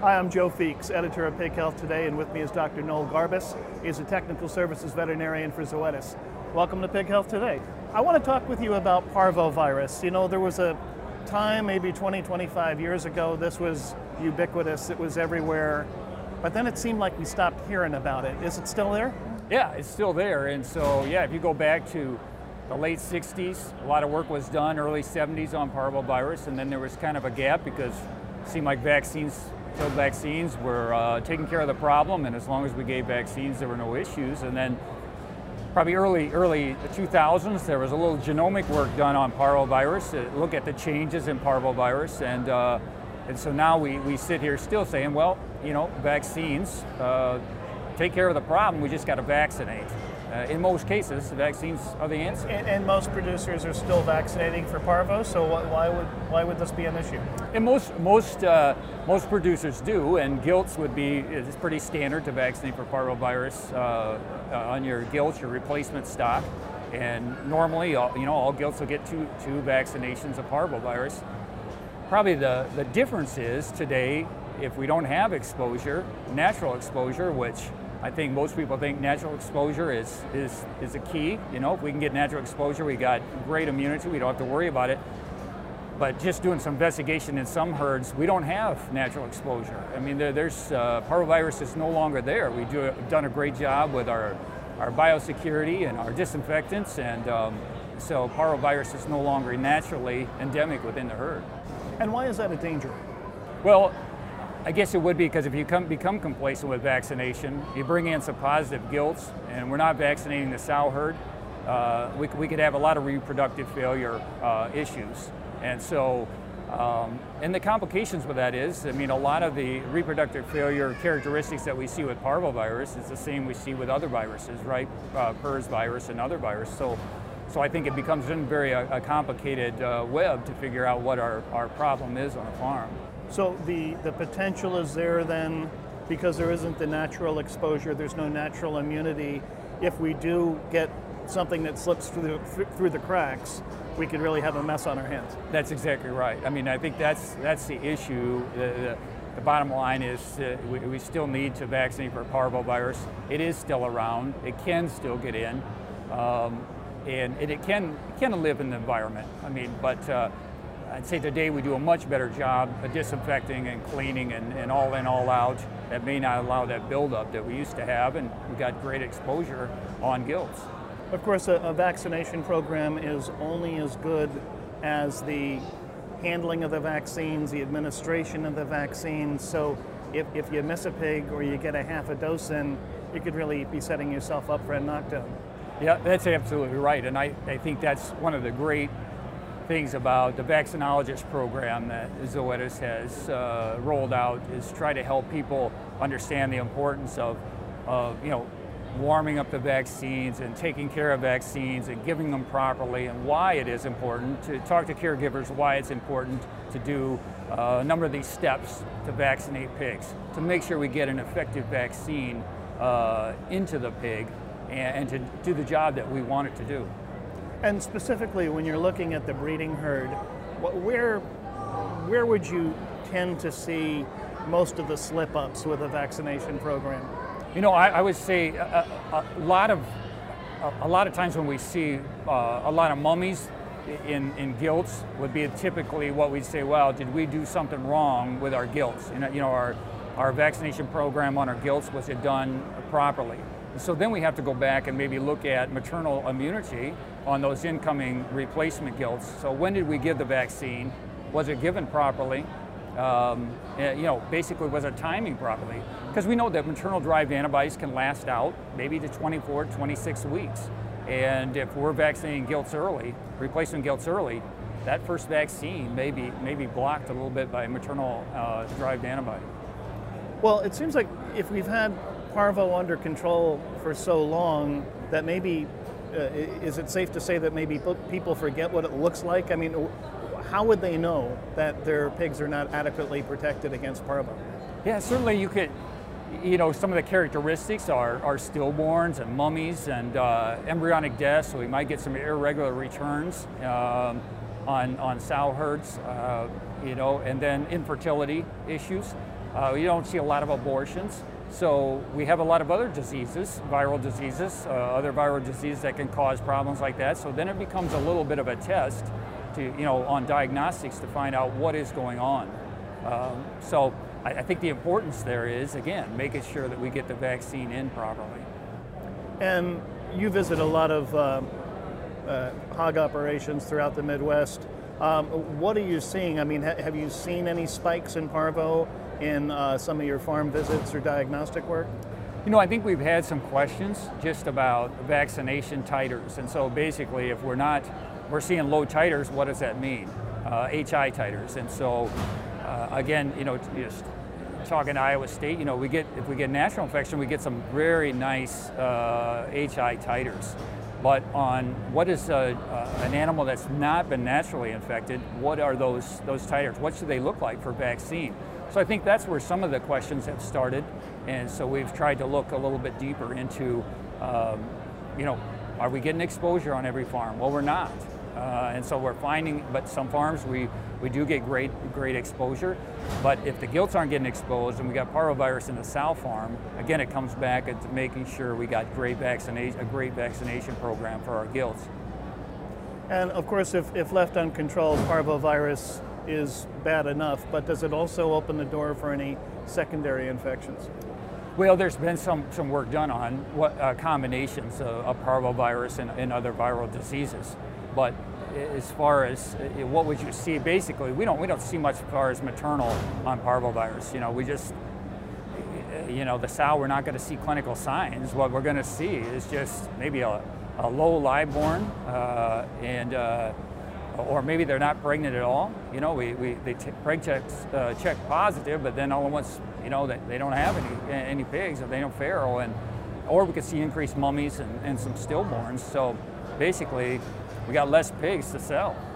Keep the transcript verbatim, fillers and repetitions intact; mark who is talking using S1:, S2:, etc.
S1: Hi, I'm Joe Feeks, editor of Pig Health Today, and with me is Doctor Noel Garbus. He's a technical services veterinarian for Zoetis. Welcome to Pig Health Today. I want to talk with you about parvovirus. You know, there was a time, maybe twenty, twenty-five years ago, this was ubiquitous, it was everywhere, but then it seemed like we stopped hearing about it. Is it still there?
S2: Yeah, it's still there, and so, yeah, if you go back to the late sixties, a lot of work was done, early seventies on parvovirus, and then there was kind of a gap because it seemed like vaccines killed vaccines were uh, taking care of the problem, and as long as we gave vaccines, there were no issues. And then probably early early two thousands, there was a little genomic work done on parvovirus to look at the changes in parvovirus, and uh, and so now we, we sit here still saying, well, you know, vaccines uh, take care of the problem, we just got to vaccinate. Uh, in most cases, vaccines are the answer.
S1: And, and most producers are still vaccinating for parvo, so wh why would why would this be an issue?
S2: And most most uh, most producers do, and gilts would be it's pretty standard to vaccinate for parvovirus uh, uh, on your gilts, your replacement stock. And normally, all, you know, all gilts will get two two vaccinations of parvovirus. Probably the the difference is today, if we don't have exposure, natural exposure, which I think most people think natural exposure is, is, is a key. You know, if we can get natural exposure, we got great immunity, we don't have to worry about it. But just doing some investigation in some herds, we don't have natural exposure. I mean, there, there's, uh, parvovirus is no longer there. We do, have done a great job with our, our biosecurity and our disinfectants, and um, so parvovirus is no longer naturally endemic within the herd.
S1: And why is that a danger?
S2: Well, I guess it would be because if you come, become complacent with vaccination, you bring in some positive gilts, and we're not vaccinating the sow herd, uh, we, we could have a lot of reproductive failure uh, issues. And so, um, and the complications with that is, I mean, a lot of the reproductive failure characteristics that we see with parvovirus is the same we see with other viruses, right? Uh, PRRS virus and other viruses. So, so I think it becomes a very a, a complicated uh, web to figure out what our, our problem is on a farm.
S1: So the, the potential is there then, because there isn't the natural exposure, there's no natural immunity. If we do get something that slips through the, through the cracks, we could really have a mess on our hands.
S2: That's exactly right. I mean, I think that's, that's the issue. The, the, the bottom line is uh, we, we still need to vaccinate for parvovirus. It is still around. It can still get in. Um, and, and it can, it can live in the environment. I mean, but uh, I'd say today we do a much better job of disinfecting and cleaning and, and all in, all out. That may not allow that buildup that we used to have, and we got great exposure on gilts.
S1: Of course, a, a vaccination program is only as good as the handling of the vaccines, the administration of the vaccines. So if, if you miss a pig or you get a half a dose in, you could really be setting yourself up for a knockdown.
S2: Yeah, that's absolutely right. And I, I think that's one of the great things about the vaccinologist program that Zoetis has uh, rolled out, is try to help people understand the importance of, of, you know, warming up the vaccines and taking care of vaccines and giving them properly, and why it is important to talk to caregivers why it's important to do uh, a number of these steps to vaccinate pigs, to make sure we get an effective vaccine uh, into the pig and, and to do the job that we want it to do.
S1: And specifically, when you're looking at the breeding herd, where, where would you tend to see most of the slip-ups with a vaccination program?
S2: You know, I, I would say a, a, a lot of a, a lot of times when we see uh, a lot of mummies in, in gilts would be typically what we'd say, well, did we do something wrong with our gilts? You know, you know our, our vaccination program on our gilts, was it done properly? So then we have to go back and maybe look at maternal immunity on those incoming replacement gilts. So when did we give the vaccine? Was it given properly? Um, you know, basically, was it timing properly? Because we know that maternal-derived antibodies can last out maybe to twenty-four, twenty-six weeks. And if we're vaccinating gilts early, replacement gilts early, that first vaccine may be, may be blocked a little bit by maternal-derived uh, antibody.
S1: Well, it seems like if we've had parvo under control for so long, that maybe, uh, is it safe to say that maybe people forget what it looks like? I mean, how would they know that their pigs are not adequately protected against parvo?
S2: Yeah, certainly you could, you know, some of the characteristics are, are stillborns and mummies and uh, embryonic deaths, so we might get some irregular returns um, on, on sow herds, uh, you know, and then infertility issues. Uh, you don't see a lot of abortions. So we have a lot of other diseases, viral diseases, uh, other viral diseases that can cause problems like that. So then it becomes a little bit of a test to, you know, on diagnostics to find out what is going on. Um, so I, I think the importance there is, again, making sure that we get the vaccine in properly.
S1: And you visit a lot of uh, uh, hog operations throughout the Midwest. Um, what are you seeing? I mean, ha have you seen any spikes in parvo in uh, some of your farm visits or diagnostic work?
S2: You know, I think we've had some questions just about vaccination titers. And so basically, if we're not, we're seeing low titers, what does that mean? Uh, H I titers. And so, uh, again, you know, just talking to Iowa State, you know, we get, if we get natural infection, we get some very nice uh, H I titers. But on what is a, uh, an animal that's not been naturally infected, what are those, those titers? What should they look like for vaccine? So I think that's where some of the questions have started, and so we've tried to look a little bit deeper into, um, you know, are we getting exposure on every farm? Well, we're not, uh, and so we're finding, but some farms we, we do get great great exposure, but if the gilts aren't getting exposed and we got parvovirus in the sow farm, again, it comes back to making sure we got great vaccination, a great vaccination program for our gilts.
S1: And of course, if, if left uncontrolled, parvovirus is bad enough, but does it also open the door for any secondary infections?
S2: Well, there's been some, some work done on what uh, combinations of, of parvovirus and, and other viral diseases. But as far as uh, what would you see, basically, we don't we don't see much as far as maternal on parvovirus. You know, we just, you know, the sow, we're not going to see clinical signs. What we're going to see is just maybe a, a low live born uh, and uh, or maybe they're not pregnant at all. You know, we, we they t preg checks uh, check positive, but then all at once, you know, that they, they don't have any any pigs, or they don't feral, and or we could see increased mummies and, and some stillborns. So basically, we got less pigs to sell.